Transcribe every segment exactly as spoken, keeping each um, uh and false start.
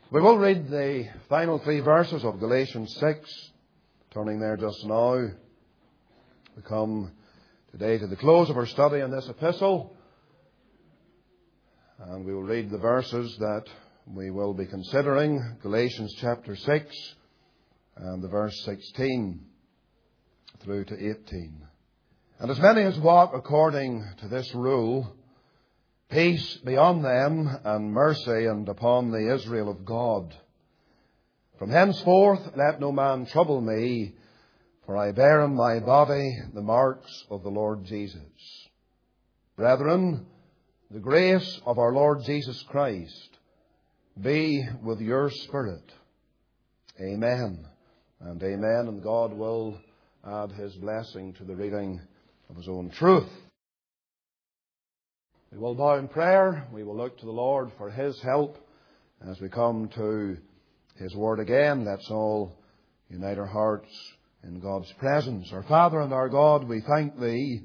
We will read the final three verses of Galatians six, turning there just now. We come today to the close of our study in this epistle, and we will read the verses that we will be considering, Galatians chapter six and the verse sixteen through to eighteen. And as many as walk according to this rule, peace be on them, and mercy and upon the Israel of God. From henceforth let no man trouble me, for I bear in my body the marks of the Lord Jesus. Brethren, the grace of our Lord Jesus Christ be with your spirit. Amen and amen. And God will add His blessing to the reading of His own truth. We will bow in prayer. We will look to the Lord for His help as we come to His Word again. Let's all unite our hearts in God's presence. Our Father and our God, we thank Thee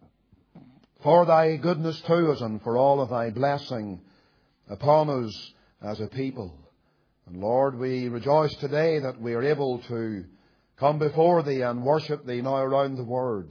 for Thy goodness to us and for all of Thy blessing upon us as a people. And Lord, we rejoice today that we are able to come before Thee and worship Thee now around the Word.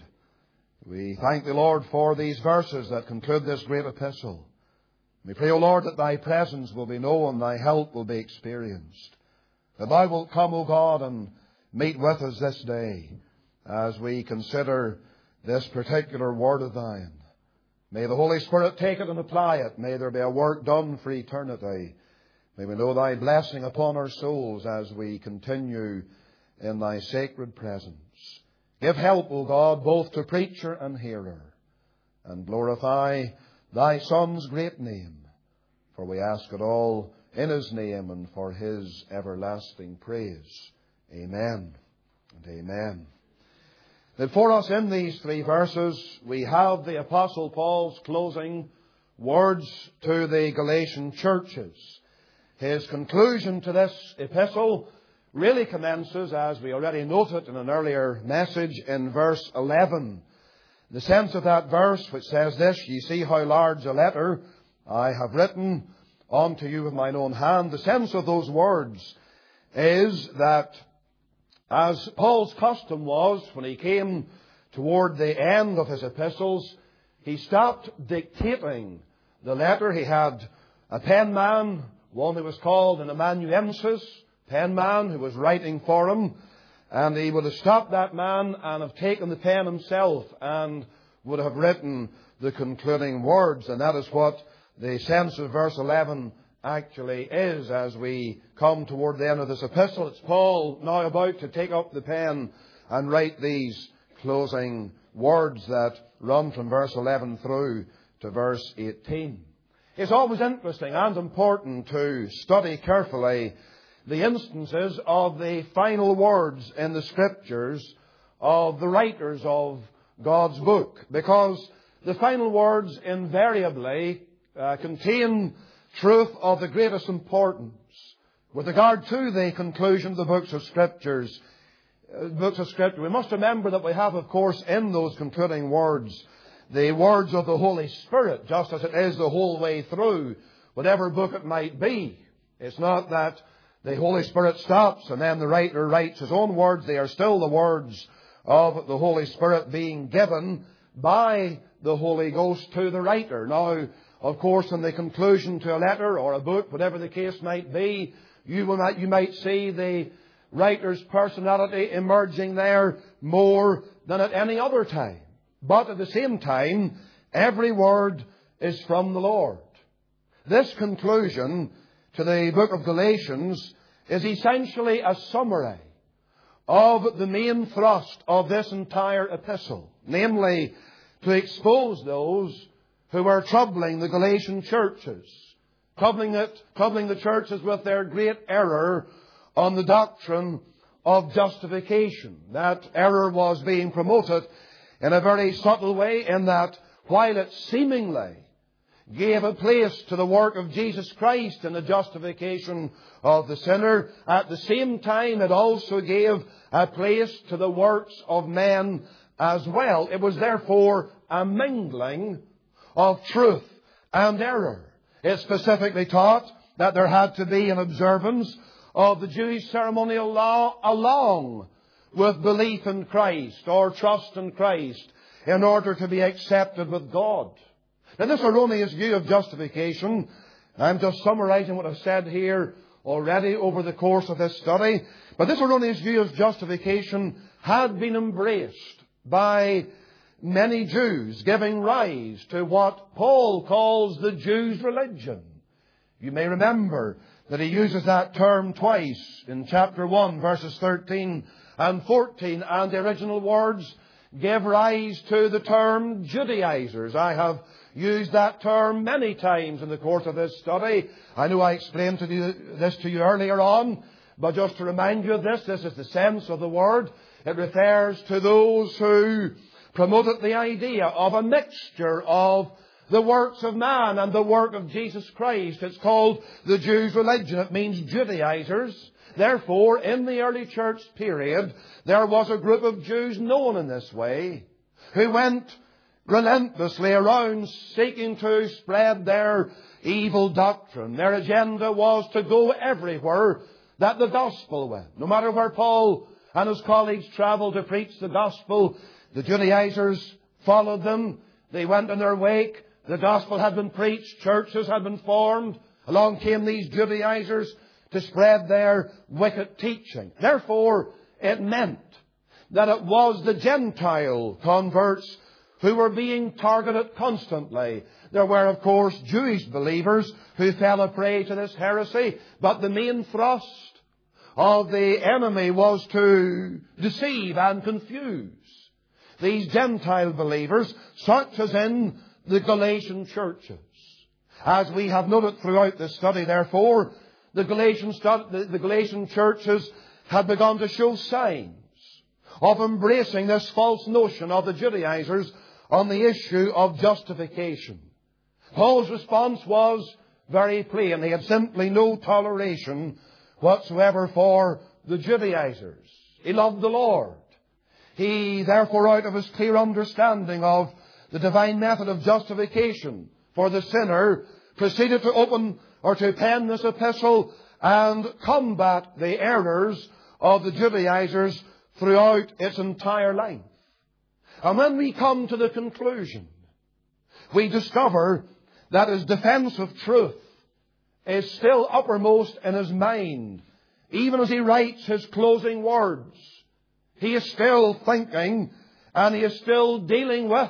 We thank Thee, Lord, for these verses that conclude this great epistle. We pray, O Lord, that Thy presence will be known, Thy help will be experienced. That Thou wilt come, O God, and meet with us this day as we consider this particular word of Thine. May the Holy Spirit take it and apply it. May there be a work done for eternity. May we know Thy blessing upon our souls as we continue in Thy sacred presence. Give help, O God, both to preacher and hearer, and glorify Thy Son's great name. For we ask it all in His name and for His everlasting praise. Amen and amen. Then for us in these three verses, we have the Apostle Paul's closing words to the Galatian churches. His conclusion to this epistle really commences, as we already noted in an earlier message, in verse eleven. The sense of that verse which says this: "Ye see how large a letter I have written unto you with mine own hand." The sense of those words is that, as Paul's custom was when he came toward the end of his epistles, he stopped dictating the letter. He had a penman, one who was called an amanuensis, penman who was writing for him, and he would have stopped that man and have taken the pen himself and would have written the concluding words. And that is what the sense of verse eleven actually is as we come toward the end of this epistle. It's Paul now about to take up the pen and write these closing words that run from verse eleven through to verse eighteen. It's always interesting and important to study carefully the instances of the final words in the Scriptures of the writers of God's book, because the final words invariably uh, contain truth of the greatest importance. With regard to the conclusion of the books of Scriptures, uh, books of Scripture, we must remember that we have, of course, in those concluding words, the words of the Holy Spirit, just as it is the whole way through, whatever book it might be. It's not that the Holy Spirit stops and then the writer writes his own words. They are still the words of the Holy Spirit being given by the Holy Ghost to the writer. Now, of course, in the conclusion to a letter or a book, whatever the case might be, you will not, you might see the writer's personality emerging there more than at any other time. But at the same time, every word is from the Lord. This conclusion to the book of Galatians is essentially a summary of the main thrust of this entire epistle, namely to expose those who are troubling the Galatian churches, troubling it, troubling the churches with their great error on the doctrine of justification. That error was being promoted in a very subtle way, in that while it seemingly gave a place to the work of Jesus Christ in the justification of the sinner, at the same time it also gave a place to the works of men as well. It was therefore a mingling of truth and error. It specifically taught that there had to be an observance of the Jewish ceremonial law along with belief in Christ or trust in Christ in order to be accepted with God. Now, this erroneous view of justification, I'm just summarizing what I've said here already over the course of this study, but this erroneous view of justification had been embraced by many Jews, giving rise to what Paul calls the Jews' religion. You may remember that he uses that term twice in chapter one, verses thirteen and fourteen, and the original words give rise to the term Judaizers. I have used that term many times in the course of this study. I know I explained to you, this to you earlier on, but just to remind you of this, this is the sense of the word. It refers to those who promoted the idea of a mixture of the works of man and the work of Jesus Christ. It's called the Jews' religion. It means Judaizers. Therefore, in the early church period, there was a group of Jews known in this way who went relentlessly around seeking to spread their evil doctrine. Their agenda was to go everywhere that the gospel went. No matter where Paul and his colleagues traveled to preach the gospel, the Judaizers followed them. They went in their wake. The gospel had been preached. Churches had been formed. Along came these Judaizers to spread their wicked teaching. Therefore, it meant that it was the Gentile converts who were being targeted constantly. There were, of course, Jewish believers who fell a prey to this heresy, but the main thrust of the enemy was to deceive and confuse these Gentile believers, such as in the Galatian churches. As we have noted throughout this study, therefore, the Galatian, the Galatian churches had begun to show signs of embracing this false notion of the Judaizers on the issue of justification. Paul's response was very plain. He had simply no toleration whatsoever for the Judaizers. He loved the Lord. He, therefore, out of his clear understanding of the divine method of justification for the sinner, proceeded to open or to pen this epistle and combat the errors of the Judaizers throughout its entire length. And when we come to the conclusion, we discover that his defense of truth is still uppermost in his mind. Even as he writes his closing words, he is still thinking and he is still dealing with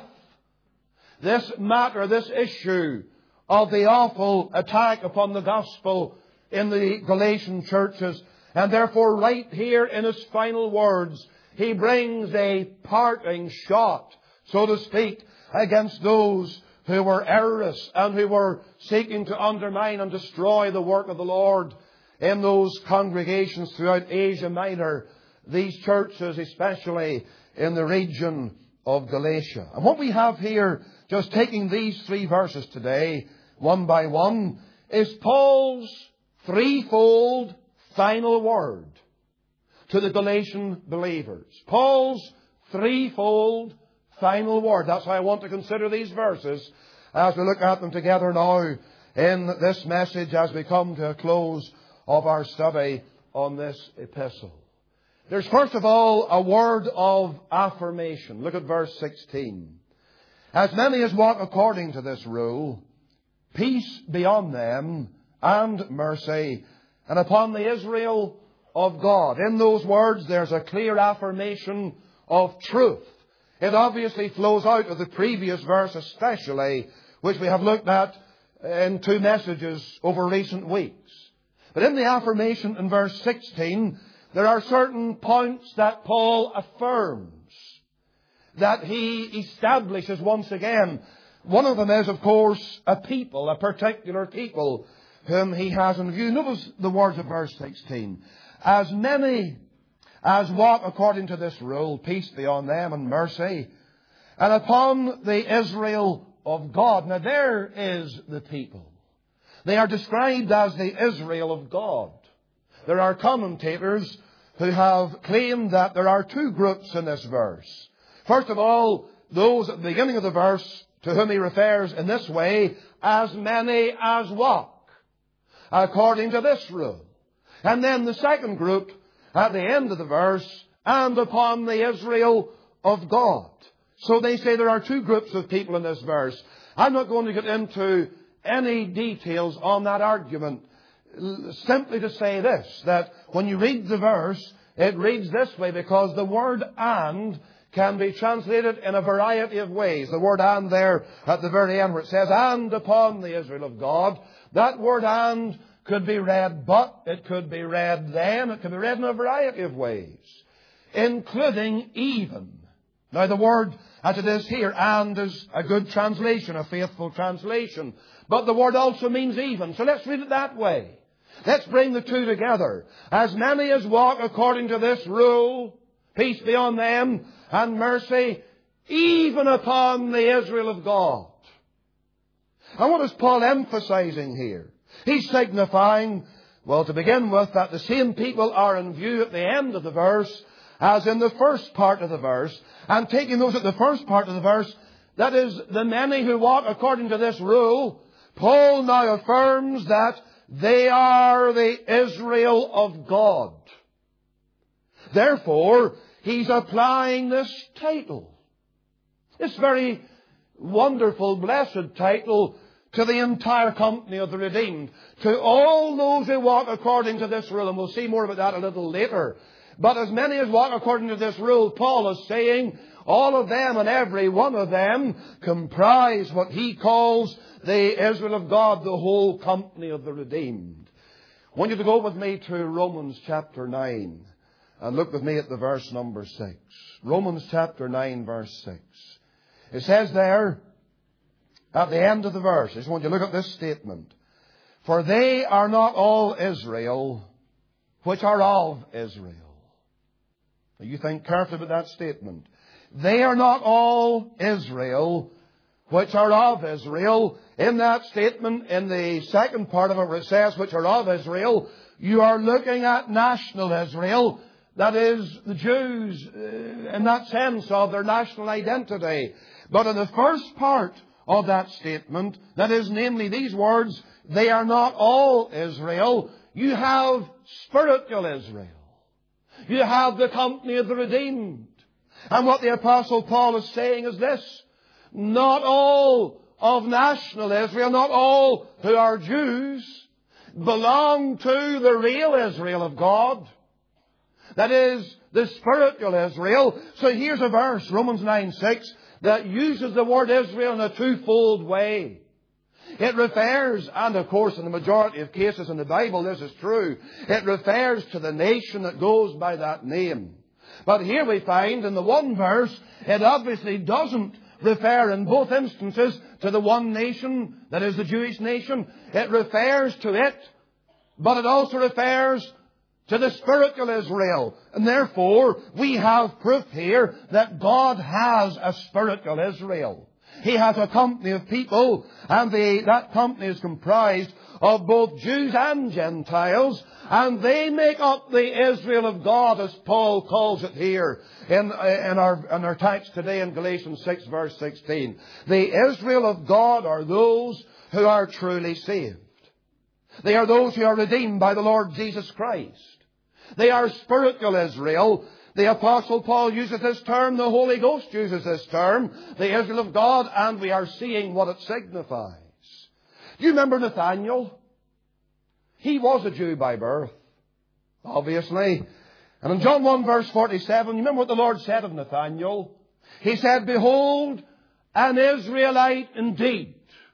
this matter, this issue of the awful attack upon the gospel in the Galatian churches. And therefore, right here in his final words, he brings a parting shot, so to speak, against those who were errors and who were seeking to undermine and destroy the work of the Lord in those congregations throughout Asia Minor, these churches especially in the region of Galatia. And what we have here, just taking these three verses today, one by one, is Paul's threefold final word to the Galatian believers. Paul's threefold final word. That's why I want to consider these verses as we look at them together now in this message as we come to a close of our study on this epistle. There's first of all a word of affirmation. Look at verse sixteen. As many as walk according to this rule, peace be on them and mercy, and upon the Israel of God. In those words, there's a clear affirmation of truth. It obviously flows out of the previous verse especially, which we have looked at in two messages over recent weeks. But in the affirmation in verse sixteen, there are certain points that Paul affirms, that he establishes once again. One of them is, of course, a people, a particular people whom he has in view. Notice the words of verse sixteen. As many as walk according to this rule, peace be on them and mercy, and upon the Israel of God. Now there is the people. They are described as the Israel of God. There are commentators who have claimed that there are two groups in this verse. First of all, those at the beginning of the verse to whom he refers in this way, as many as walk. according to this rule. And then the second group at the end of the verse, and upon the Israel of God. So they say there are two groups of people in this verse. I'm not going to get into any details on that argument. Simply to say this, that when you read the verse, it reads this way because the word and can be translated in a variety of ways. The word and there at the very end where it says, and upon the Israel of God, that word and could be read but, it could be read then, it could be read in a variety of ways, including even. Now the word as it is here, and, is a good translation, a faithful translation. But the word also means even. So let's read it that way. Let's bring the two together. As many as walk according to this rule, peace be on them, and mercy, even upon the Israel of God. And what is Paul emphasizing here? He's signifying, well, to begin with, that the same people are in view at the end of the verse as in the first part of the verse. And taking those at the first part of the verse, that is, the many who walk according to this rule, Paul now affirms that they are the Israel of God. Therefore, he's applying this title, this very wonderful, blessed title, to the entire company of the redeemed, to all those who walk according to this rule. And we'll see more about that a little later. But as many as walk according to this rule, Paul is saying, all of them and every one of them comprise what he calls the Israel of God, the whole company of the redeemed. I want you to go with me to Romans chapter nine and look with me at the verse number six. Romans chapter nine, verse six. It says there, at the end of the verse, I just want you to look at this statement. For they are not all Israel, which are of Israel. Now you think carefully about that statement. They are not all Israel, which are of Israel. In that statement, in the second part of it where it says, which are of Israel, you are looking at national Israel. That is, the Jews, uh, in that sense of their national identity. But in the first part of that statement, that is, namely these words, they are not all Israel, you have spiritual Israel. You have the company of the redeemed. And what the Apostle Paul is saying is this: not all of national Israel, not all who are Jews, belong to the real Israel of God. That is, the spiritual Israel. So here's a verse, Romans nine six, that uses the word Israel in a twofold way. It refers, and of course in the majority of cases in the Bible this is true, it refers to the nation that goes by that name. But here we find in the one verse, it obviously doesn't refer in both instances to the one nation, that is the Jewish nation. It refers to it, but it also refers to the spiritual Israel. And therefore, we have proof here that God has a spiritual Israel. He has a company of people, and the, that company is comprised of both Jews and Gentiles, and they make up the Israel of God, as Paul calls it here in, in, our, in our text today in Galatians six, verse sixteen. The Israel of God are those who are truly saved. They are those who are redeemed by the Lord Jesus Christ. They are spiritual Israel. The Apostle Paul uses this term, the Holy Ghost uses this term, the Israel of God, and we are seeing what it signifies. Do you remember Nathanael? He was a Jew by birth, obviously. And in John one verse forty-seven, you remember what the Lord said of Nathanael? He said, behold, an Israelite indeed,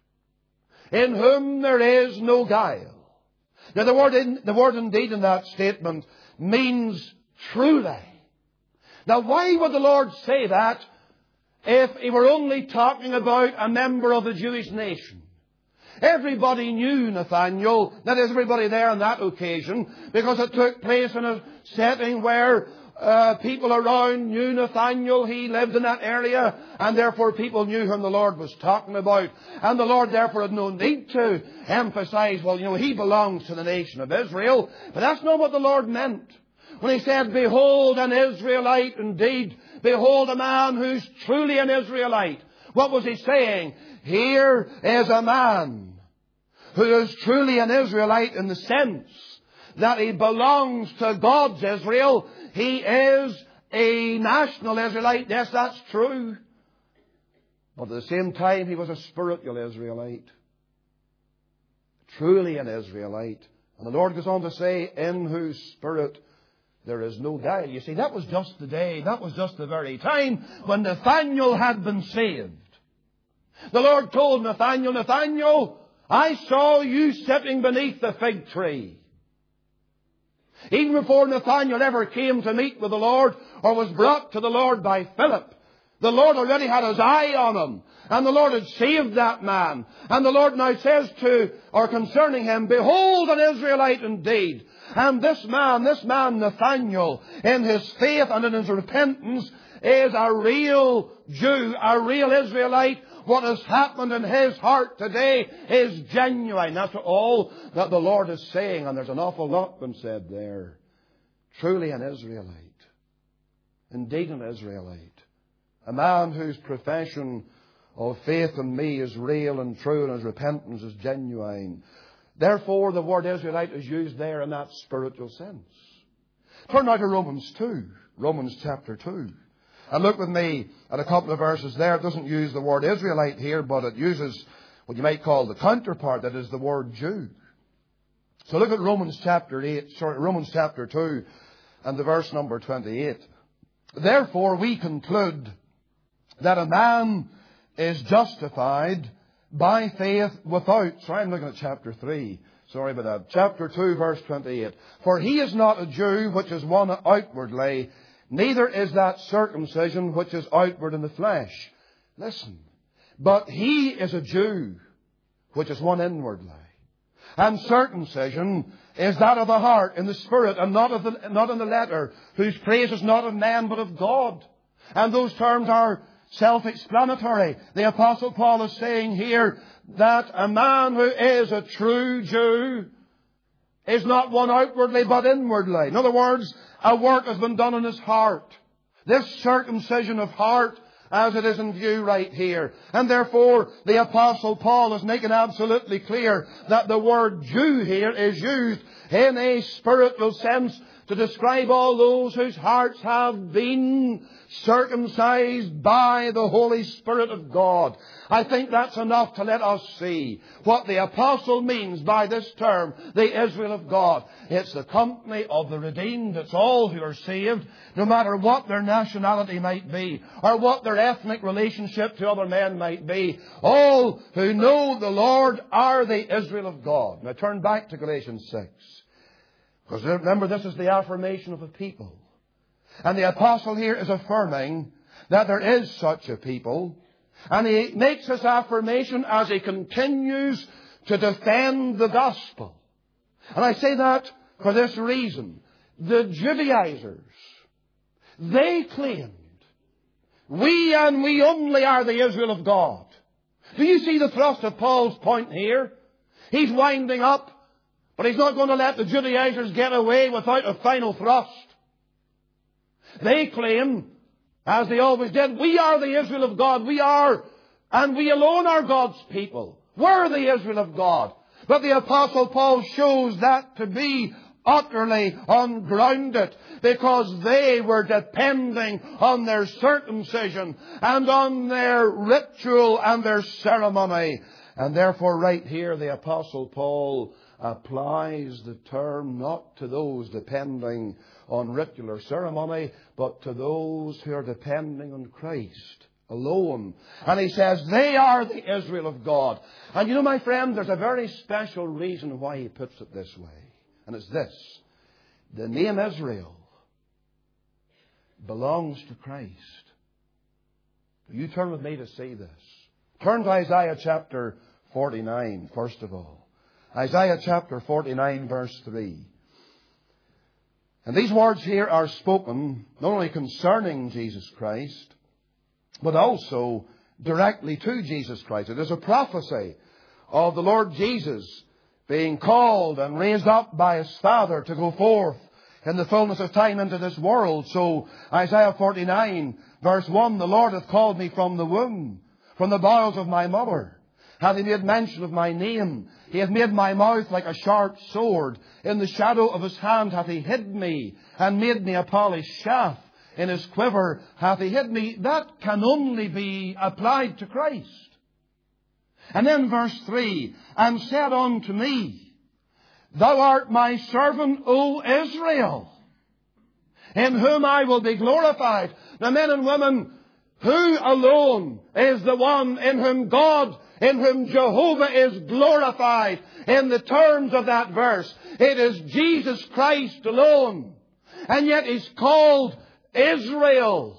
in whom there is no guile. Now the word, in, the word indeed in that statement means truly. Now why would the Lord say that if He were only talking about a member of the Jewish nation? Everybody knew Nathanael, that is, everybody there on that occasion, because it took place in a setting where uh, people around knew Nathanael. He lived in that area, and therefore people knew whom the Lord was talking about. And the Lord therefore had no need to emphasize, well, you know, he belongs to the nation of Israel. But that's not what the Lord meant. When He said, behold, an Israelite indeed, behold, a man who's truly an Israelite. What was He saying? Here is a man who is truly an Israelite in the sense that he belongs to God's Israel. He is a national Israelite. Yes, that's true. But at the same time, he was a spiritual Israelite. Truly an Israelite. And the Lord goes on to say, in whose spirit there is no guile. You see, that was just the day, that was just the very time when Nathanael had been saved. The Lord told Nathanael, Nathanael, I saw you sitting beneath the fig tree. Even before Nathanael ever came to meet with the Lord or was brought to the Lord by Philip, the Lord already had his eye on him. And the Lord had saved that man. And the Lord now says to, or concerning him, behold an Israelite indeed. And this man, this man Nathanael, in his faith and in his repentance, is a real Jew, a real Israelite. What has happened in his heart today is genuine. That's all that the Lord is saying. And there's an awful lot been said there. Truly an Israelite. Indeed an Israelite. A man whose profession of faith in me is real and true and his repentance is genuine. Therefore, the word Israelite is used there in that spiritual sense. Turn now to Romans two. Romans chapter two. And look with me at a couple of verses there. It doesn't use the word Israelite here, but it uses what you might call the counterpart, that is the word Jew. So look at Romans chapter eight, sorry, Romans chapter two and the verse number twenty-eight. Therefore we conclude that a man is justified by faith without. Sorry, I'm looking at chapter three. Sorry about that. Chapter two, verse twenty-eight. For he is not a Jew which is one outwardly, neither is that circumcision which is outward in the flesh. Listen. But he is a Jew which is one inwardly. And circumcision is that of the heart, in the spirit, and not of the, not in the letter, whose praise is not of man but of God. And those terms are self-explanatory. The Apostle Paul is saying here that a man who is a true Jew is not one outwardly but inwardly. In other words, a work has been done in his heart. This circumcision of heart, as it is in view right here. And therefore, the Apostle Paul is making absolutely clear that the word Jew here is used in a spiritual sense to describe all those whose hearts have been circumcised by the Holy Spirit of God. I think that's enough to let us see what the apostle means by this term, the Israel of God. It's the company of the redeemed. It's all who are saved, no matter what their nationality might be, or what their ethnic relationship to other men might be. All who know the Lord are the Israel of God. Now turn back to Galatians six. Because remember, this is the affirmation of a people. And the apostle here is affirming that there is such a people. And he makes this affirmation as he continues to defend the gospel. And I say that for this reason. The Judaizers, they claimed, we and we only are the Israel of God. Do you see the thrust of Paul's point here? He's winding up, but he's not going to let the Judaizers get away without a final thrust. They claim, as they always did, we are the Israel of God. We are, and we alone are God's people. We're the Israel of God. But the Apostle Paul shows that to be utterly ungrounded, because they were depending on their circumcision and on their ritual and their ceremony. And therefore right here the Apostle Paul applies the term not to those depending on ritual or ceremony, but to those who are depending on Christ alone. And he says they are the Israel of God. And you know, my friend, there's a very special reason why he puts it this way. And it's this. The name Israel belongs to Christ. You turn with me to see this. Turn to Isaiah chapter forty-nine, first of all. Isaiah chapter forty-nine, verse three. And these words here are spoken not only concerning Jesus Christ, but also directly to Jesus Christ. It is a prophecy of the Lord Jesus being called and raised up by His Father to go forth in the fullness of time into this world. So Isaiah forty-nine, verse one, the Lord hath called me from the womb, from the bowels of my mother. hath he made mention of my name. He hath made my mouth like a sharp sword. In the shadow of his hand hath he hid me, and made me a polished shaft. In his quiver hath he hid me. That can only be applied to Christ. And then verse three, and said unto me, Thou art my servant, O Israel, in whom I will be glorified. Now, men and women, who alone is the one in whom God, in whom Jehovah is glorified in the terms of that verse? It is Jesus Christ alone. And yet he's called Israel.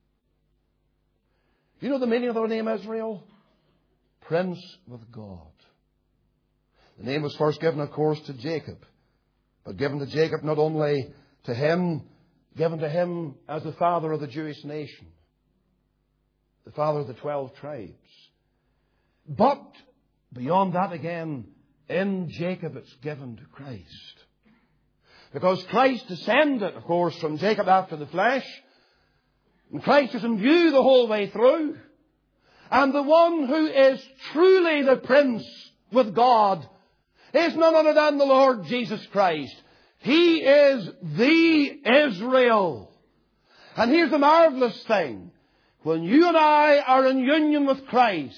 You know the meaning of the name Israel? Prince with God. The name was first given, of course, to Jacob. But given to Jacob not only to him, given to him as the father of the Jewish nation. The father of the twelve tribes. But beyond that again, in Jacob it's given to Christ. Because Christ descended, of course, from Jacob after the flesh. And Christ is in view the whole way through. And the one who is truly the Prince with God is none other than the Lord Jesus Christ. He is the Israel. And here's the marvelous thing. When you and I are in union with Christ,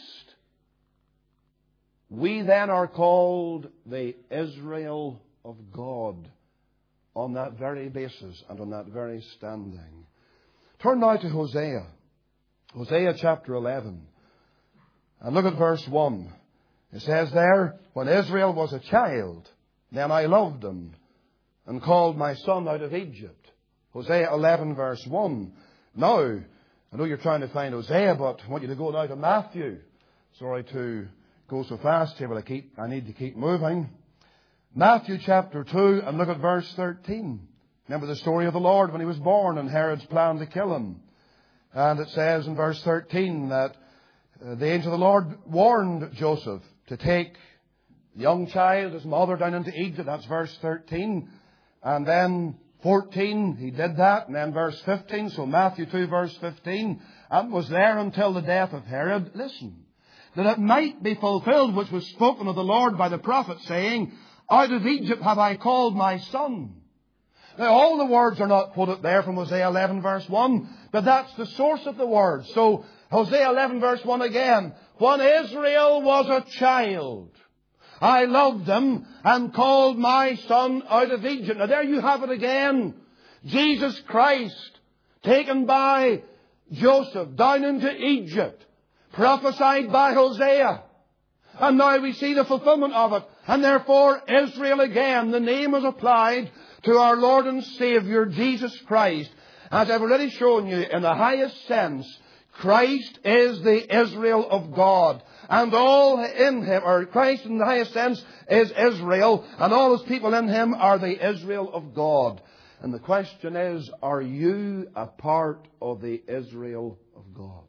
we then are called the Israel of God on that very basis and on that very standing. Turn now to Hosea. Hosea chapter eleven. And look at verse one. It says there, When Israel was a child, then I loved him and called my son out of Egypt. Hosea eleven verse one. Now, I know you're trying to find Hosea, but I want you to go now to Matthew. Sorry to go so fast here, but I keep, I need to keep moving. Matthew chapter two, and look at verse thirteen. Remember the story of the Lord when he was born and Herod's planned to kill him. And it says in verse thirteen that uh, the angel of the Lord warned Joseph to take the young child, his mother, down into Egypt. That's verse thirteen. And then fourteen, he did that. And then verse fifteen, so Matthew two verse fifteen, and was there until the death of Herod. Listen, that it might be fulfilled which was spoken of the Lord by the prophet, saying, Out of Egypt have I called my son. Now, all the words are not quoted there from Hosea eleven verse one, but that's the source of the words. So, Hosea eleven verse one again. When Israel was a child, I loved him and called my son out of Egypt. Now, there you have it again. Jesus Christ, taken by Joseph down into Egypt, prophesied by Hosea. And now we see the fulfillment of it. And therefore, Israel again, the name is applied to our Lord and Savior, Jesus Christ. As I've already shown you, in the highest sense, Christ is the Israel of God. And all in Him, or Christ in the highest sense, is Israel. And all His people in Him are the Israel of God. And the question is, are you a part of the Israel of God?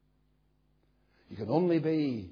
You can only be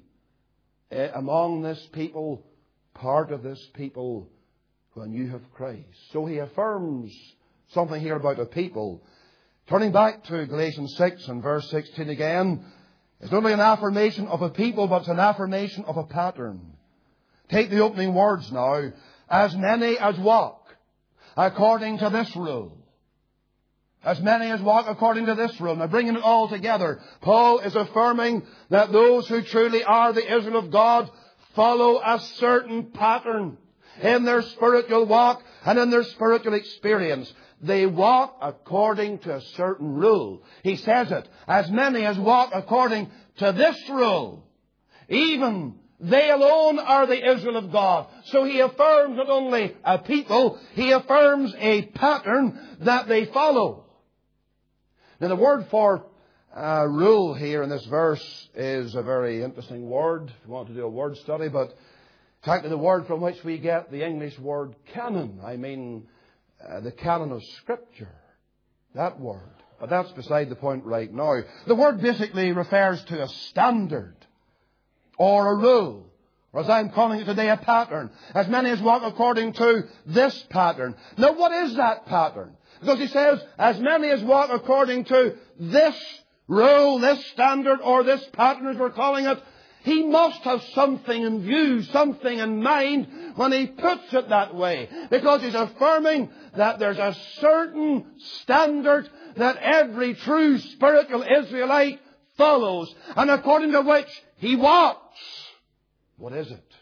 among this people, part of this people, when you have Christ. So he affirms something here about a people. Turning back to Galatians six and verse sixteen again, it's not only an affirmation of a people, but it's an affirmation of a pattern. Take the opening words now. As many as walk according to this rule. As many as walk according to this rule. Now, bringing it all together, Paul is affirming that those who truly are the Israel of God follow a certain pattern in their spiritual walk and in their spiritual experience. They walk according to a certain rule. He says it, as many as walk according to this rule, even they alone are the Israel of God. So he affirms not only a people, he affirms a pattern that they follow. Now, the word for uh, rule here in this verse is a very interesting word. If you want to do a word study, but in fact, the word from which we get the English word canon, I mean uh, the canon of Scripture, that word. But that's beside the point right now. The word basically refers to a standard or a rule, or as I'm calling it today, a pattern. As many as walk according to this pattern. Now, what is that pattern? Because he says, as many as walk according to this rule, this standard, or this pattern as we're calling it, He must have something in view, something in mind when he puts it that way. Because he's affirming that there's a certain standard that every true spiritual Israelite follows, and according to which he walks. What is it?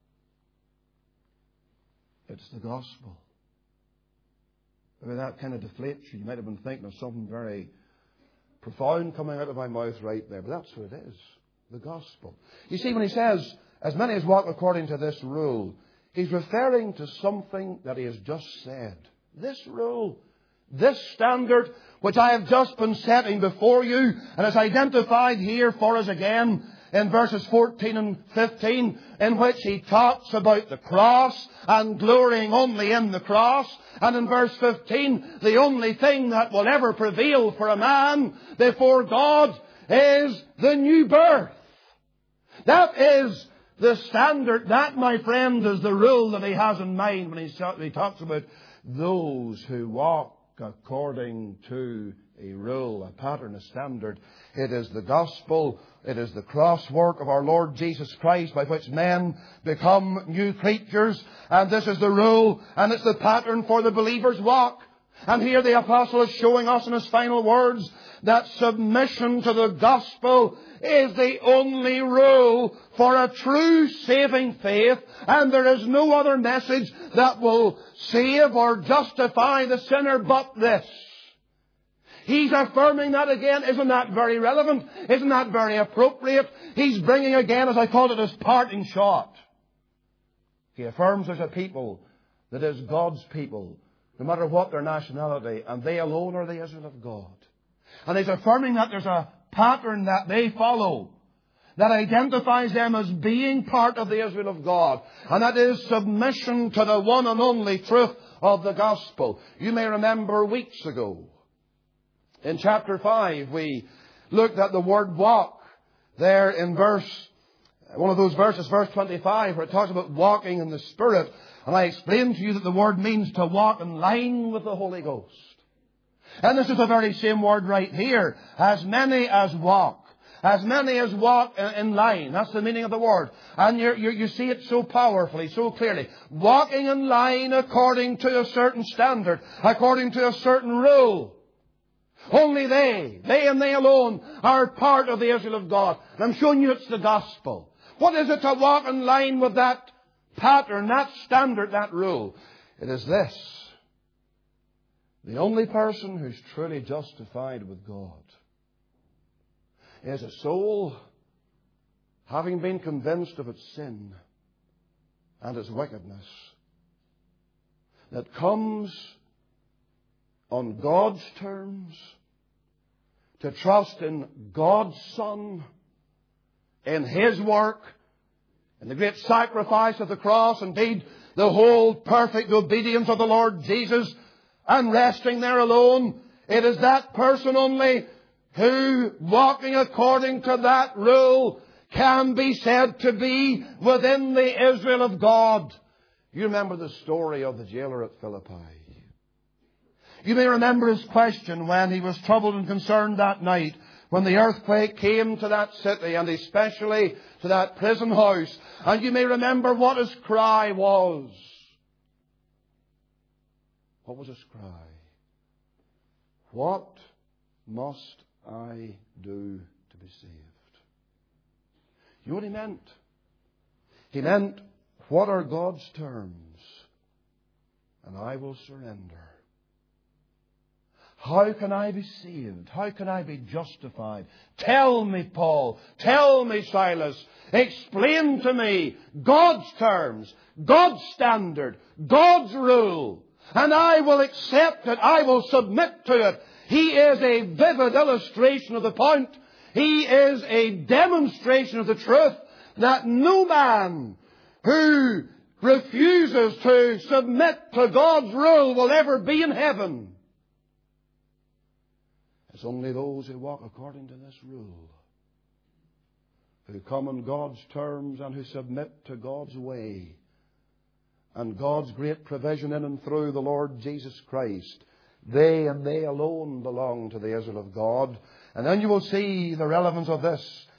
It's the gospel. Maybe that kind of deflates you. You might have been thinking of something very profound coming out of my mouth right there, but that's what it is. The gospel. You see, when he says, as many as walk according to this rule, he's referring to something that he has just said. This rule, this standard, which I have just been setting before you, and is identified here for us again in verses fourteen and fifteen, in which he talks about the cross and glorying only in the cross. And in verse fifteen, the only thing that will ever prevail for a man before God is the new birth. That is the standard. That, my friend, is the rule that he has in mind when he talks about those who walk according to a rule, a pattern, a standard. It is the gospel. It is the cross work of our Lord Jesus Christ by which men become new creatures. And this is the rule, and it's the pattern for the believer's walk. And here the apostle is showing us in his final words that submission to the gospel is the only rule for a true saving faith, and there is no other message that will save or justify the sinner but this. He's affirming that again. Isn't that very relevant? Isn't that very appropriate? He's bringing again, as I called it, his parting shot. He affirms there's a people that is God's people, no matter what their nationality, and they alone are the Israel of God. And he's affirming that there's a pattern that they follow that identifies them as being part of the Israel of God. And that is submission to the one and only truth of the gospel. You may remember weeks ago, in chapter five, we looked at the word walk there in verse, one of those verses, verse twenty-five, where it talks about walking in the Spirit. And I explained to you that the word means to walk in line with the Holy Ghost. And this is the very same word right here. As many as walk. As many as walk in line. That's the meaning of the word. And you're, you're, you see it so powerfully, so clearly. Walking in line according to a certain standard. According to a certain rule. Only they, they and they alone, are part of the Israel of God. And I'm showing you it's the gospel. What is it to walk in line with that pattern, that standard, that rule? It is this. The only person who's truly justified with God is a soul, having been convinced of its sin and its wickedness, that comes on God's terms to trust in God's Son, in His work, in the great sacrifice of the cross, indeed the whole perfect obedience of the Lord Jesus, and resting there alone. It is that person only who, walking according to that rule, can be said to be within the Israel of God. You remember the story of the jailer at Philippi. You may remember his question when he was troubled and concerned that night, when the earthquake came to that city, and especially to that prison house. And you may remember what his cry was. What was his cry? What must I do to be saved? You know what he meant? He meant, what are God's terms? And I will surrender. How can I be saved? How can I be justified? Tell me, Paul. Tell me, Silas. Explain to me God's terms, God's standard, God's rule. And I will accept it. I will submit to it. He is a vivid illustration of the point. He is a demonstration of the truth that no man who refuses to submit to God's rule will ever be in heaven. It's only those who walk according to this rule, who come on God's terms and who submit to God's way and God's great provision in and through the Lord Jesus Christ. They and they alone belong to the Israel of God. And then you will see the relevance of this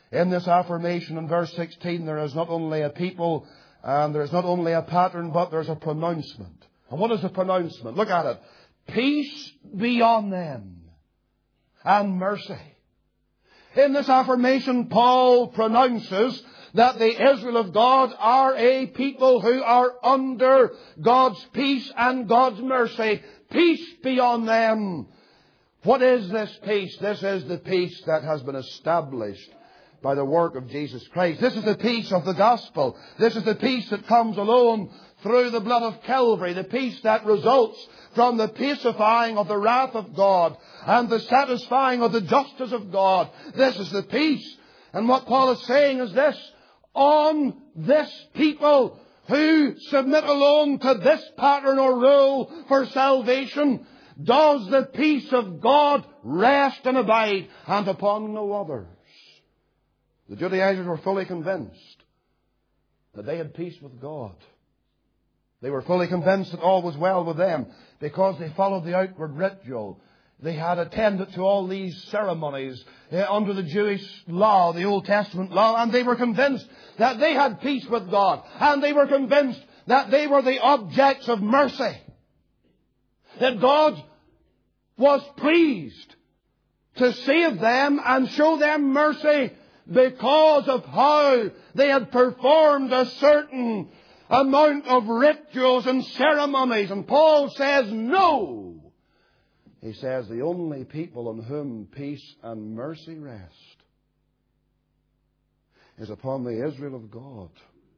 In this affirmation in verse sixteen, there is not only a people and there is not only a pattern, but there's a pronouncement. And what is the pronouncement? Look at it. Peace be on them and mercy. In this affirmation, Paul pronounces that the Israel of God are a people who are under God's peace and God's mercy. Peace be on them. What is this peace? This is the peace that has been established by the work of Jesus Christ. This is the peace of the gospel. This is the peace that comes alone through the blood of Calvary. The peace that results from the pacifying of the wrath of God and the satisfying of the justice of God. This is the peace. And what Paul is saying is this: on this people who submit alone to this pattern or rule for salvation, does the peace of God rest and abide, and upon no others. The Judaizers were fully convinced that they had peace with God. They were fully convinced that all was well with them because they followed the outward ritual. They had attended to all these ceremonies uh, under the Jewish law, the Old Testament law, and they were convinced that they had peace with God. And they were convinced that they were the objects of mercy. That God was pleased to save them and show them mercy because of how they had performed a certain amount of rituals and ceremonies. And Paul says, no. He says, the only people on whom peace and mercy rest is upon the Israel of God.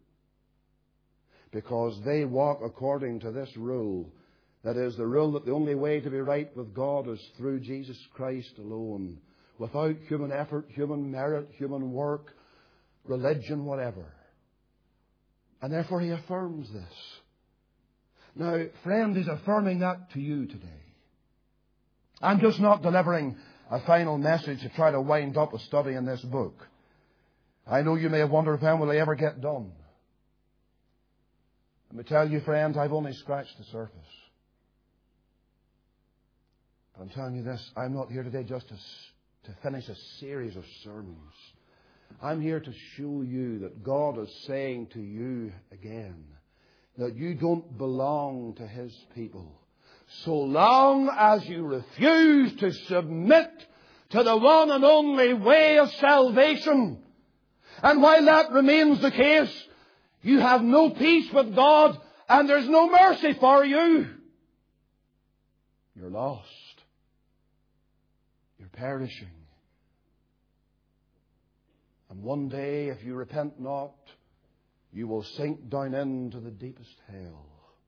Because they walk according to this rule. That is, the rule that the only way to be right with God is through Jesus Christ alone. Without human effort, human merit, human work, religion, whatever. And therefore he affirms this. Now, friend, he's affirming that to you today. I'm just not delivering a final message to try to wind up a study in this book. I know you may have wondered, when will I ever get done? Let me tell you, friends, I've only scratched the surface. But I'm telling you this, I'm not here today just to, to finish a series of sermons. I'm here to show you that God is saying to you again that you don't belong to His people. So long as you refuse to submit to the one and only way of salvation. And while that remains the case, you have no peace with God and there's no mercy for you. You're lost. You're perishing. And one day, if you repent not, you will sink down into the deepest hell.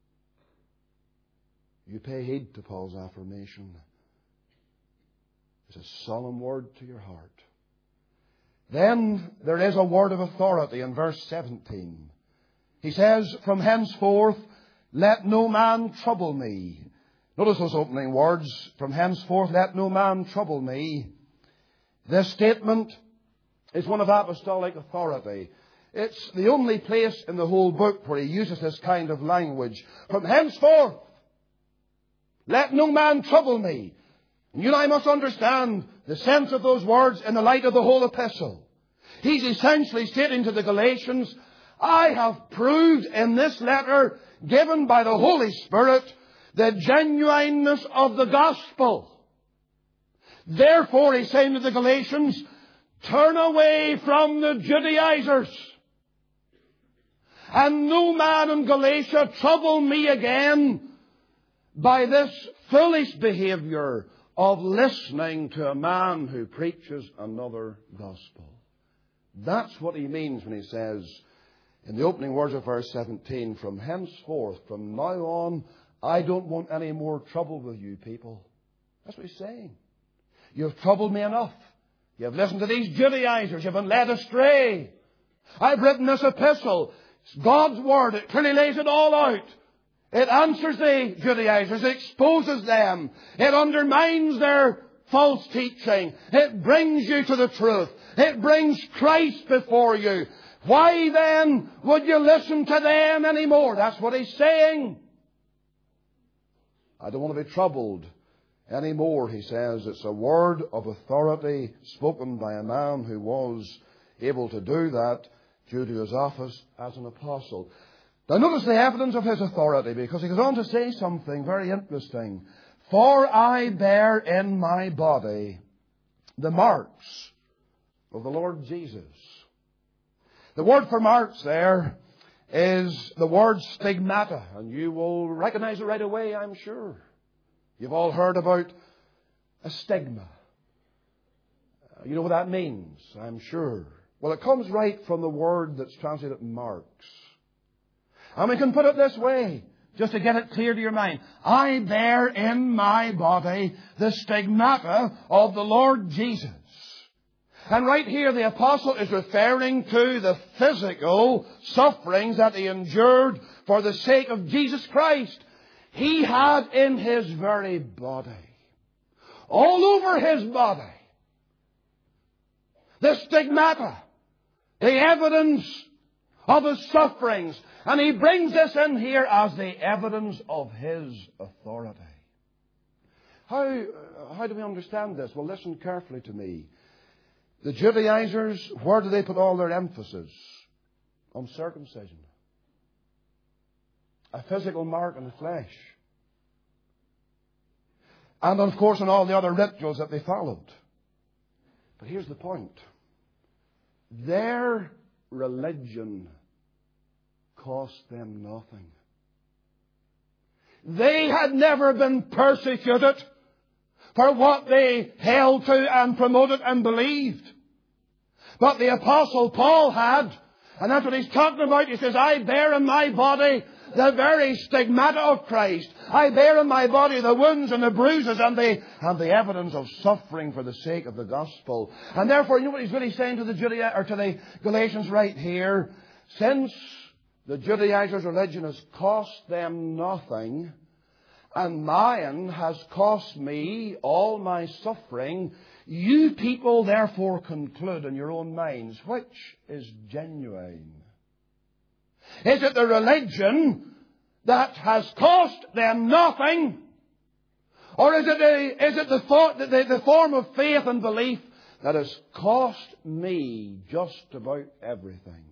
You pay heed to Paul's affirmation. It's a solemn word to your heart. Then there is a word of authority in verse seventeen. He says, from henceforth, let no man trouble me. Notice those opening words. From henceforth, let no man trouble me. This statement is one of apostolic authority. It's the only place in the whole book where he uses this kind of language. From henceforth, let no man trouble me. And you and I must understand the sense of those words in the light of the whole epistle. He's essentially stating to the Galatians, I have proved in this letter given by the Holy Spirit the genuineness of the gospel. Therefore, he's saying to the Galatians, turn away from the Judaizers. And no man in Galatia trouble me again by this foolish behavior of listening to a man who preaches another gospel. That's what he means when he says in the opening words of verse seventeen, from henceforth, from now on, I don't want any more trouble with you people. That's what he's saying. You've troubled me enough. You've listened to these Judaizers. You've been led astray. I've written this epistle. It's God's Word. It clearly lays it all out. It answers the Judaizers. It exposes them. It undermines their false teaching. It brings you to the truth. It brings Christ before you. Why then would you listen to them anymore? That's what he's saying. I don't want to be troubled anymore, he says. It's a word of authority spoken by a man who was able to do that due to his office as an apostle. Now notice the evidence of his authority, because he goes on to say something very interesting. For I bear in my body the marks of the Lord Jesus. The word for marks there is the word stigmata, and you will recognize it right away, I'm sure. You've all heard about a stigma. You know what that means, I'm sure. Well, it comes right from the word that's translated marks. And we can put it this way, just to get it clear to your mind. I bear in my body the stigmata of the Lord Jesus. And right here the apostle is referring to the physical sufferings that he endured for the sake of Jesus Christ. He had in his very body, all over his body, the stigmata, the evidence of his sufferings. And he brings this in here as the evidence of his authority. How, how do we understand this? Well, listen carefully to me. The Judaizers, where do they put all their emphasis? On circumcision. A physical mark on the flesh. And of course on all the other rituals that they followed. But here's the point. Their religion cost them nothing. They had never been persecuted for what they held to and promoted and believed. But the Apostle Paul had, and that's what he's talking about. He says, I bear in my body the very stigmata of Christ. I bear in my body the wounds and the bruises and the, and the evidence of suffering for the sake of the gospel. And therefore, you know what he's really saying to the Judea, or to the Galatians right here? Since the Judaizers' religion has cost them nothing, and mine has cost me all my suffering, you people therefore conclude in your own minds, which is genuine? Is it the religion that has cost them nothing? Or is it the, is it the, thought, the, the form of faith and belief that has cost me just about everything?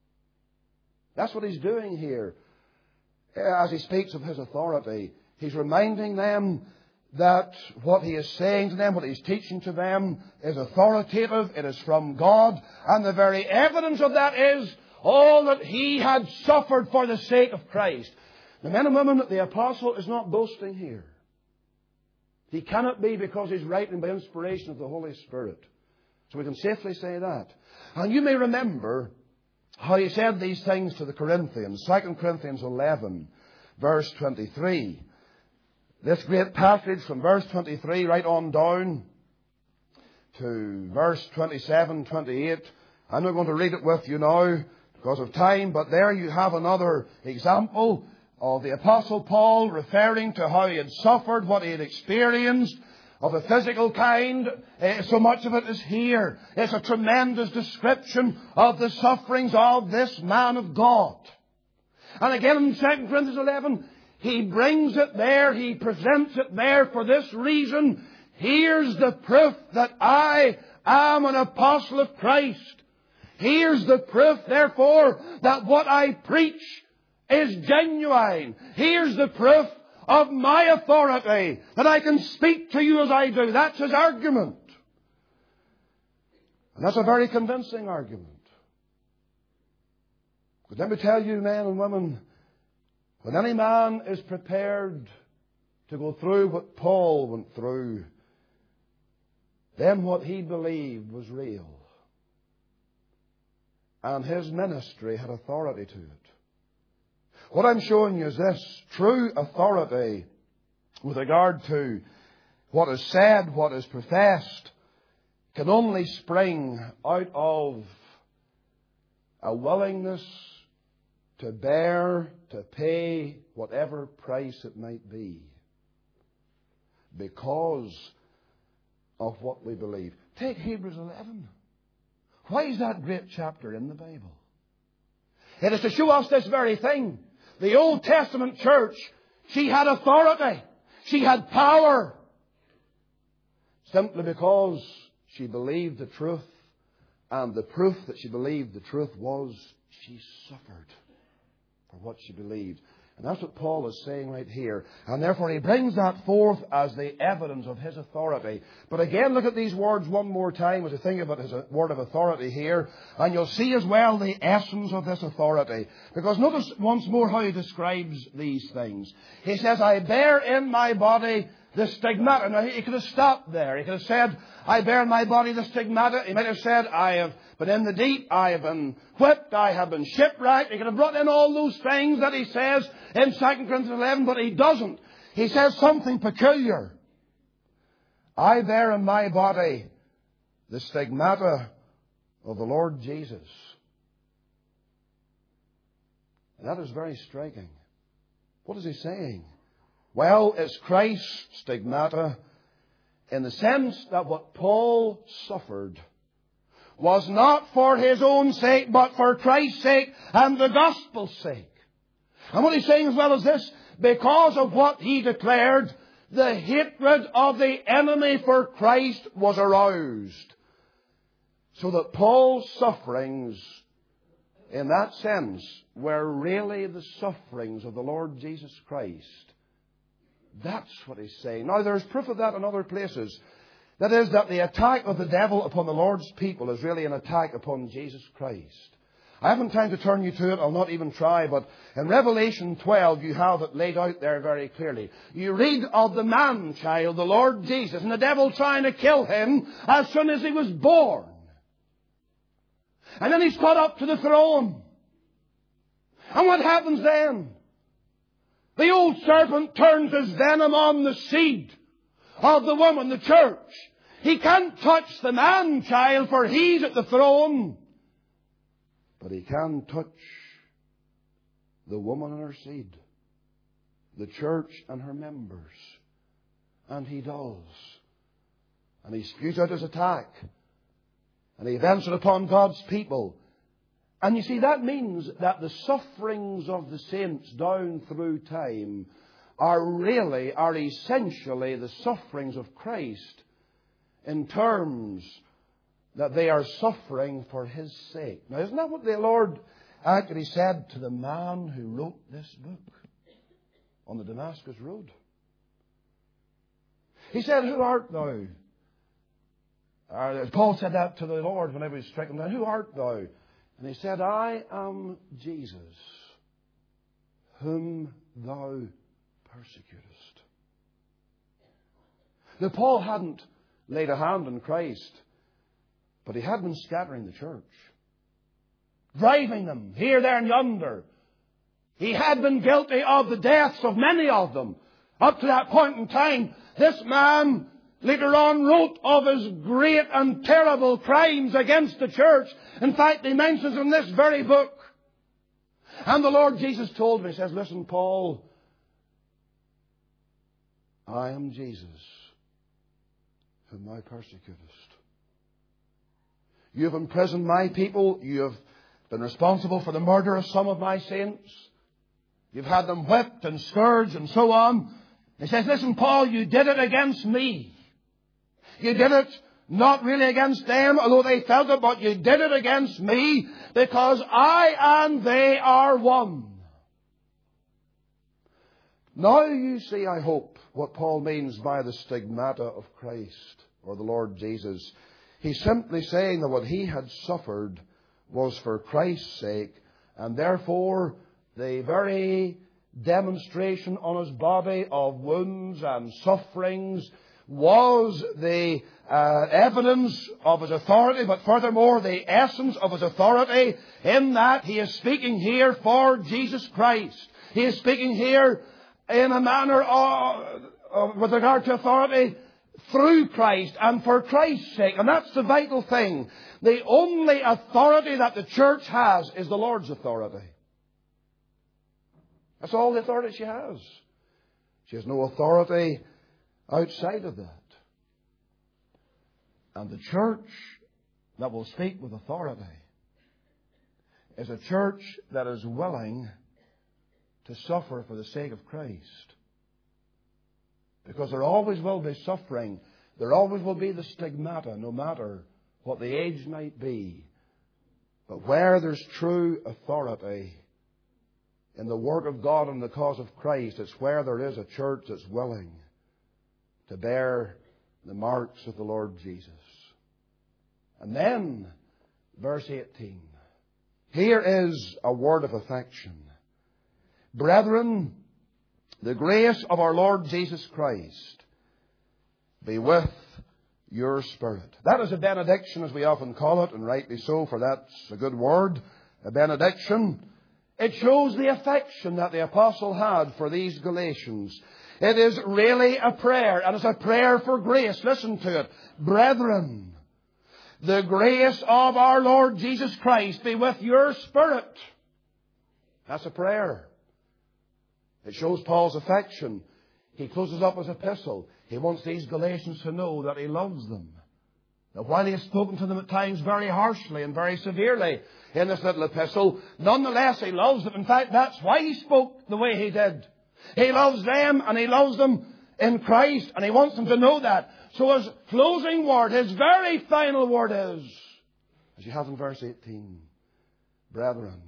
That's what he's doing here. As he speaks of his authority, he's reminding them that what he is saying to them, what he's teaching to them, is authoritative. It is from God. And the very evidence of that is all that he had suffered for the sake of Christ. The men and women, the apostle is not boasting here. He cannot be, because he's writing by inspiration of the Holy Spirit. So we can safely say that. And you may remember how he said these things to the Corinthians. Second Corinthians eleven, verse twenty-three. This great passage from verse twenty-three right on down to verse twenty-seven, twenty-eight. I'm not going to read it with you now because of time, but there you have another example of the Apostle Paul referring to how he had suffered, what he had experienced of a physical kind. Uh, so much of it is here. It's a tremendous description of the sufferings of this man of God. And again in Second Corinthians eleven, he brings it there, he presents it there for this reason. Here's the proof that I am an apostle of Christ. Here's the proof, therefore, that what I preach is genuine. Here's the proof of my authority, that I can speak to you as I do. That's his argument. And that's a very convincing argument. But let me tell you, men and women, when any man is prepared to go through what Paul went through, then what he believed was real. And his ministry had authority to it. What I'm showing you is this: true authority with regard to what is said, what is professed, can only spring out of a willingness to bear, to pay whatever price it might be, because of what we believe. Take Hebrews eleven. Why is that great chapter in the Bible? It is to show us this very thing. The Old Testament church, she had authority. She had power. Simply because she believed the truth And the proof that she believed the truth was she suffered for what she believed. And that's what Paul is saying right here. And therefore he brings that forth as the evidence of his authority. But again, look at these words one more time as you think about his word of authority here. And you'll see as well the essence of this authority. Because notice once more how he describes these things. He says, I bear in my body the stigmata. Now, he could have stopped there. He could have said, I bear in my body the stigmata. He might have said, I have been in the deep. I have been whipped. I have been shipwrecked. He could have brought in all those things that he says in Second Corinthians eleven, but he doesn't. He says something peculiar. I bear in my body the stigmata of the Lord Jesus. And that is very striking. What is he saying? Well, it's Christ's stigmata in the sense that what Paul suffered was not for his own sake, but for Christ's sake and the gospel's sake. And what he's saying as well as this, because of what he declared, the hatred of the enemy for Christ was aroused. So that Paul's sufferings, in that sense, were really the sufferings of the Lord Jesus Christ. That's what he's saying. Now, there's proof of that in other places. That is, that the attack of the devil upon the Lord's people is really an attack upon Jesus Christ. I haven't time to turn you to it. I'll not even try. But in Revelation twelve, you have it laid out there very clearly. You read of the man-child, the Lord Jesus, and the devil trying to kill him as soon as he was born. And then he's caught up to the throne. And what happens then? The old serpent turns his venom on the seed of the woman, the church. He can't touch the man-child, for he's at the throne. But he can touch the woman and her seed, the church and her members. And he does. And he spews out his attack. And he vents it upon God's people. And you see, that means that the sufferings of the saints down through time are really, are essentially the sufferings of Christ in terms that they are suffering for His sake. Now, isn't that what the Lord actually said to the man who wrote this book on the Damascus Road? He said, "Who art thou?" Or, Paul said that to the Lord whenever he was stricken down. "Who art thou?" And he said, "I am Jesus, whom thou persecutest." Now, Paul hadn't laid a hand on Christ, but he had been scattering the church, driving them here, there, and yonder. He had been guilty of the deaths of many of them. Up to that point in time, this man later on wrote of his great and terrible crimes against the church. In fact, he mentions in this very book. And the Lord Jesus told me, He says, "Listen, Paul, I am Jesus, whom thou persecutest. You have imprisoned my people. You have been responsible for the murder of some of my saints. You've had them whipped and scourged and so on." He says, "Listen, Paul, you did it against me. You did it not really against them, although they felt it, but you did it against me because I and they are one." Now you see, I hope, what Paul means by the stigmata of Christ or the Lord Jesus. He's simply saying that what he had suffered was for Christ's sake, and therefore the very demonstration on his body of wounds and sufferings was the uh, evidence of his authority, but furthermore the essence of his authority, in that he is speaking here for Jesus Christ. He is speaking here in a manner of, of, with regard to authority through Christ and for Christ's sake. And that's the vital thing. The only authority that the church has is the Lord's authority. That's all the authority she has. She has no authority outside of that. And the church that will speak with authority is a church that is willing to suffer for the sake of Christ. Because there always will be suffering. There always will be the stigmata, no matter what the age might be. But where there's true authority in the work of God and the cause of Christ, it's where there is a church that's willing to bear the marks of the Lord Jesus. And then, verse eighteen. Here is a word of affection. Brethren, the grace of our Lord Jesus Christ be with your spirit. That is a benediction, as we often call it, and rightly so, for that's a good word, a benediction. It shows the affection that the apostle had for these Galatians. It is really a prayer, and it's a prayer for grace. Listen to it. Brethren, the grace of our Lord Jesus Christ be with your spirit. That's a prayer. It shows Paul's affection. He closes up his epistle. He wants these Galatians to know that he loves them. Now, while he has spoken to them at times very harshly and very severely in this little epistle, nonetheless he loves them. In fact, that's why he spoke the way he did. He loves them, and he loves them in Christ, and he wants them to know that. So his closing word, his very final word is, as you have in verse eighteen, brethren,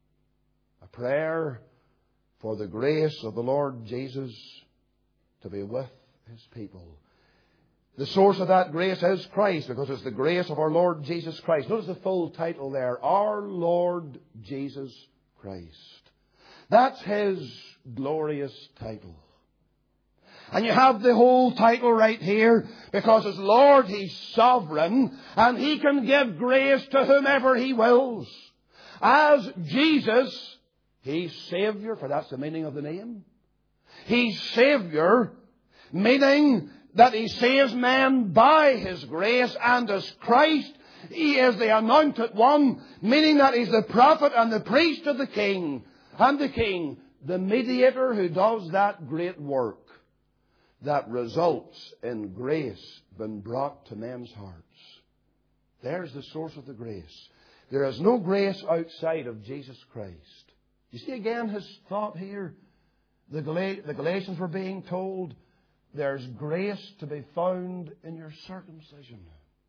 a prayer for the grace of the Lord Jesus to be with his people. The source of that grace is Christ, because it's the grace of our Lord Jesus Christ. Notice the full title there, Our Lord Jesus Christ. That's his glorious title. And you have the whole title right here, because as Lord, he's sovereign, and he can give grace to whomever he wills. As Jesus, he's Savior, for that's the meaning of the name. He's Savior, meaning that he saves men by his grace, and as Christ, he is the anointed one, meaning that he's the prophet and the priest of the King, and the King, the mediator who does that great work that results in grace being brought to men's hearts. There's the source of the grace. There is no grace outside of Jesus Christ. You see again his thought here? The, Gal- the Galatians were being told, there's grace to be found in your circumcision.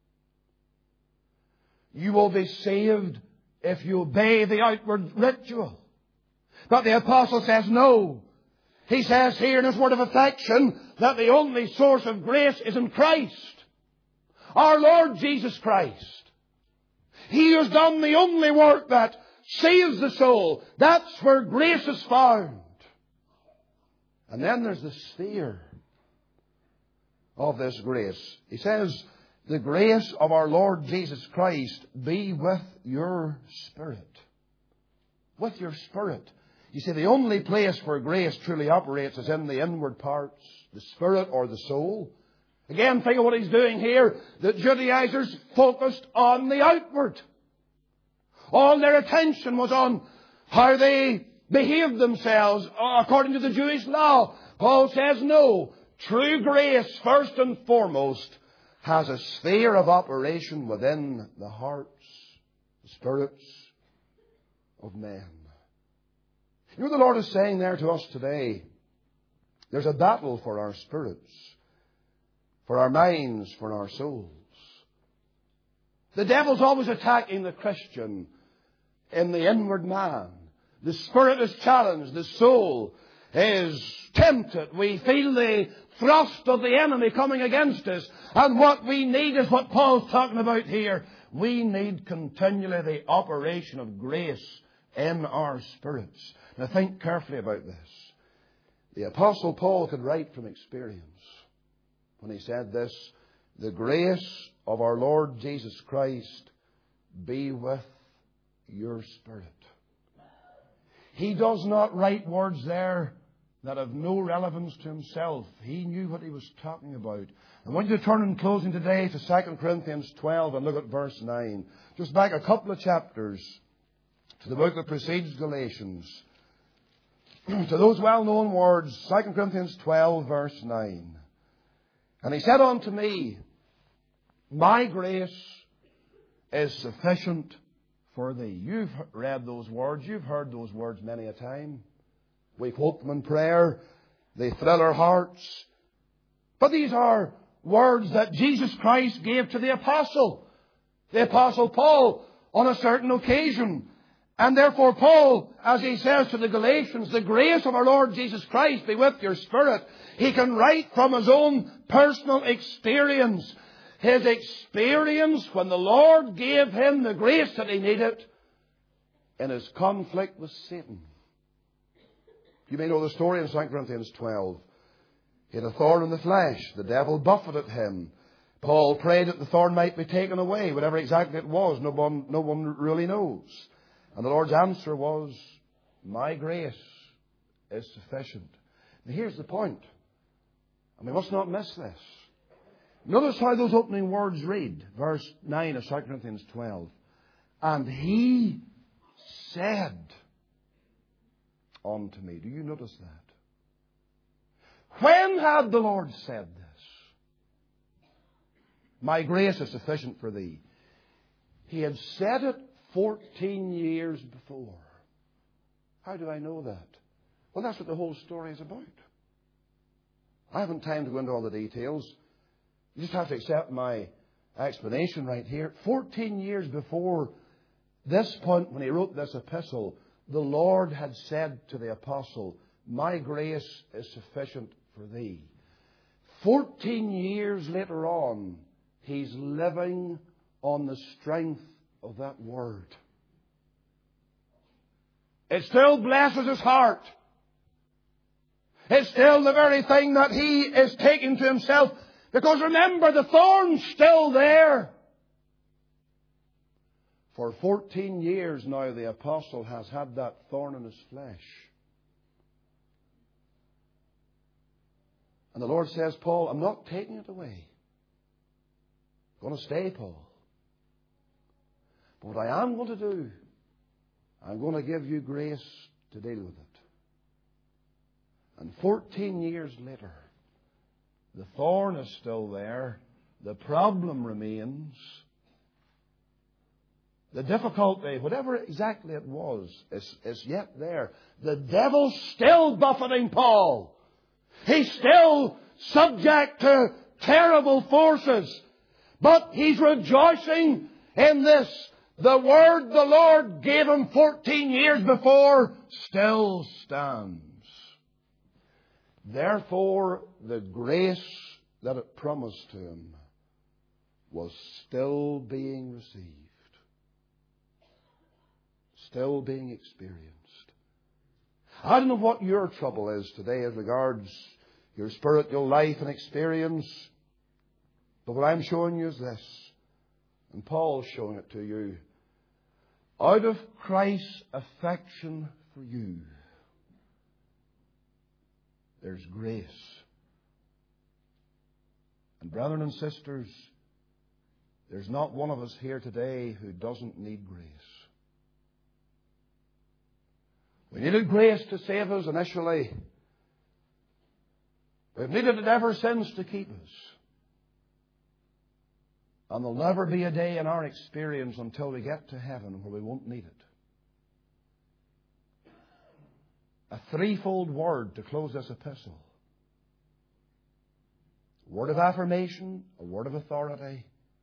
You will be saved if you obey the outward ritual. But the apostle says no. He says here in his word of affection that the only source of grace is in Christ. Our Lord Jesus Christ. He has done the only work that saves the soul. That's where grace is found. And then there's the sphere of this grace. He says, the grace of our Lord Jesus Christ be with your spirit. With your spirit. You see, the only place where grace truly operates is in the inward parts, the spirit or the soul. Again, think of what he's doing here. The Judaizers focused on the outward. All their attention was on how they behaved themselves according to the Jewish law. Paul says no. True grace, first and foremost, has a sphere of operation within the hearts, the spirits of men. You know, the Lord is saying there to us today, there's a battle for our spirits, for our minds, for our souls. The devil's always attacking the Christian in the inward man. The spirit is challenged. The soul is tempted. We feel the thrust of the enemy coming against us. And what we need is what Paul's talking about here. We need continually the operation of grace in our spirits. Now think carefully about this. The Apostle Paul could write from experience when he said this, the grace of our Lord Jesus Christ be with your spirit. He does not write words there that have no relevance to himself. He knew what he was talking about. I want you to turn in closing today to Second Corinthians twelve and look at verse nine. Just back a couple of chapters to the book that precedes Galatians. To those well-known words, Second Corinthians twelve, verse nine. And he said unto me, my grace is sufficient for thee. You've read those words. You've heard those words many a time. We quote them in prayer. They thrill our hearts. But these are words that Jesus Christ gave to the apostle. the Apostle Paul on a certain occasion. And therefore Paul, as he says to the Galatians, the grace of our Lord Jesus Christ be with your spirit. He can write from his own personal experience. His experience when the Lord gave him the grace that he needed in his conflict with Satan. You may know the story in Second Corinthians twelve. He had a thorn in the flesh. The devil buffeted him. Paul prayed that the thorn might be taken away. Whatever exactly it was, no one, no one really knows. And the Lord's answer was, my grace is sufficient. Now here's the point. And we must not miss this. Notice how those opening words read. Verse nine of Second Corinthians twelve. And he said unto me. Do you notice that? When had the Lord said this? My grace is sufficient for thee. He had said it fourteen years before. How do I know that? Well, that's what the whole story is about. I haven't time to go into all the details. You just have to accept my explanation right here. Fourteen years before this point, when he wrote this epistle, the Lord had said to the apostle, my grace is sufficient for thee. Fourteen years later on, he's living on the strength of that word. It still blesses his heart. It's still the very thing that he is taking to himself. Because remember, the thorn's still there. For fourteen years now, the apostle has had that thorn in his flesh. And the Lord says, Paul, I'm not taking it away. I'm going to stay, Paul. But what I am going to do, I'm going to give you grace to deal with it. And fourteen years later, the thorn is still there. The problem remains. The difficulty, whatever exactly it was, is, is yet there. The devil's still buffeting Paul. He's still subject to terrible forces. But he's rejoicing in this. The word the Lord gave him fourteen years before still stands. Therefore, the grace that it promised to him was still being received. Still being experienced. I don't know what your trouble is today as regards your spiritual life and experience. But what I'm showing you is this. And Paul's showing it to you. Out of Christ's affection for you, there's grace. And brethren and sisters, there's not one of us here today who doesn't need grace. We needed grace to save us initially. We've needed it ever since to keep us. And there'll never be a day in our experience until we get to heaven where we won't need it. A threefold word to close this epistle. A word of affirmation, a word of authority,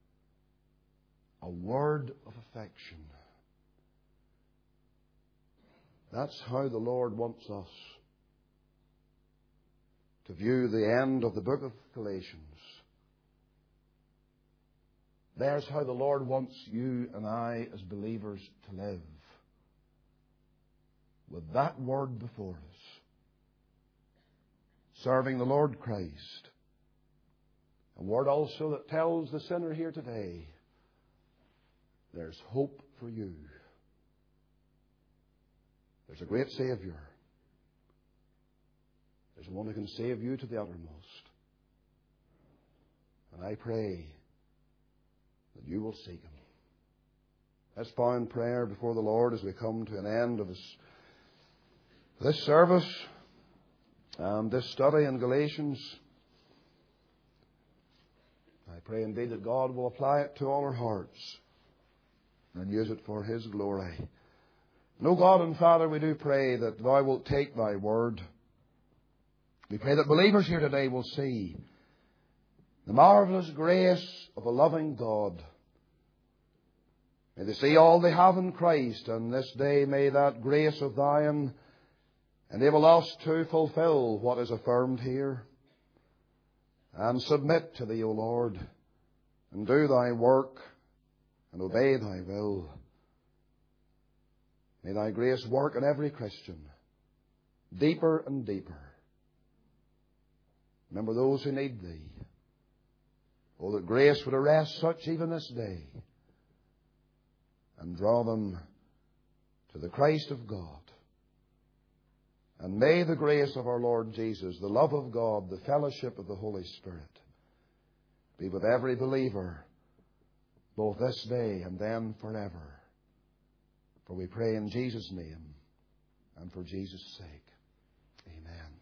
a word of affection. That's how the Lord wants us to view the end of the book of Galatians. There's how the Lord wants you and I as believers to live. With that word before us. Serving the Lord Christ. A word also that tells the sinner here today, there's hope for you. There's a great Savior. There's one who can save you to the uttermost. And I pray that you will seek Him. Let's bow in prayer before the Lord as we come to an end of this, this service and this study in Galatians. I pray indeed that God will apply it to all our hearts and use it for His glory. And O God and Father, we do pray that Thou wilt take Thy word. We pray that believers here today will see the marvelous grace of a loving God May they see all they have in Christ, and this day may that grace of Thine enable us to fulfill what is affirmed here, and submit to Thee, O Lord, and do Thy work, and obey Thy will. May Thy grace work in every Christian, deeper and deeper. Remember those who need Thee. Oh, that grace would arrest such even this day, and draw them to the Christ of God. And may the grace of our Lord Jesus, the love of God, the fellowship of the Holy Spirit be with every believer, both this day and then forever. For we pray in Jesus' name and for Jesus' sake. Amen.